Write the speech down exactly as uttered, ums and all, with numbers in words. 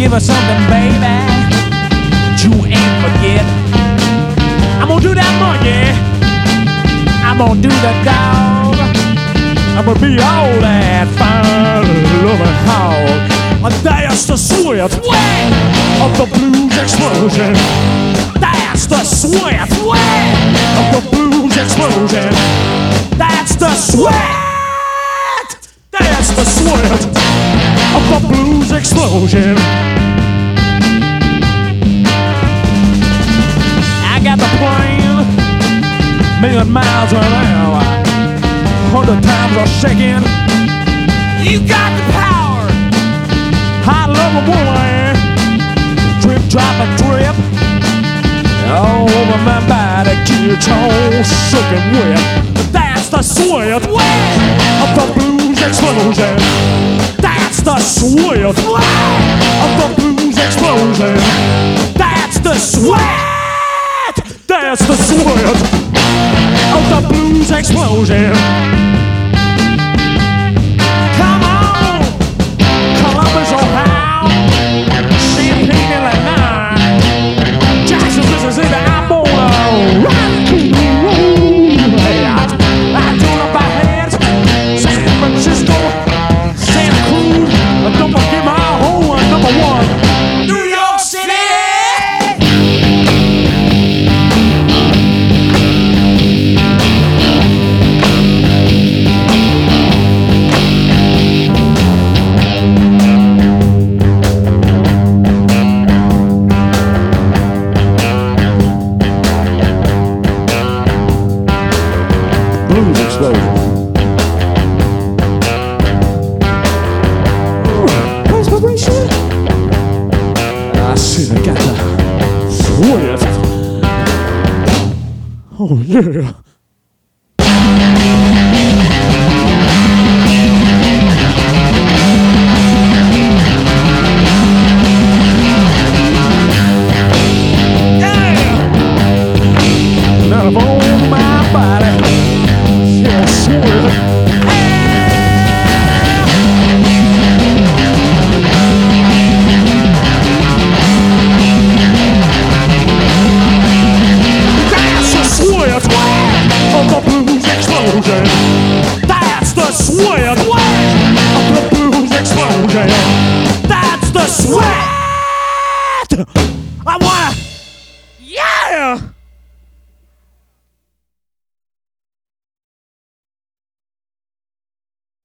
give her something, baby, you ain't forget. I'm gonna do that monkey, I'm gonna do the dog, I'm gonna be all that fine loving hog. That's the sweat of the blues explosion. That's the sweat of the blues explosion. That's the sweat. That's the sweat of the blues explosion. I got the plane, million miles an hour, hundred times a second. You got the power. I love a woman, drip, drop, and drip all over my body, gets all soaking wet. That's the sweat of the blues explosion. That's the sweat of the blues explosion. That's the sweat. That's the sweat of the blues explosion. Come on, Columbus, Ohio, Champaign, Illinois, Jackson, Mississippi. I'm gonna rock and roll. I do it by hands. San Francisco, Santa Cruz. Don't forget my home, number one, New York City. Blues explosion. Inspiration. I see I got the sweat. Oh yeah.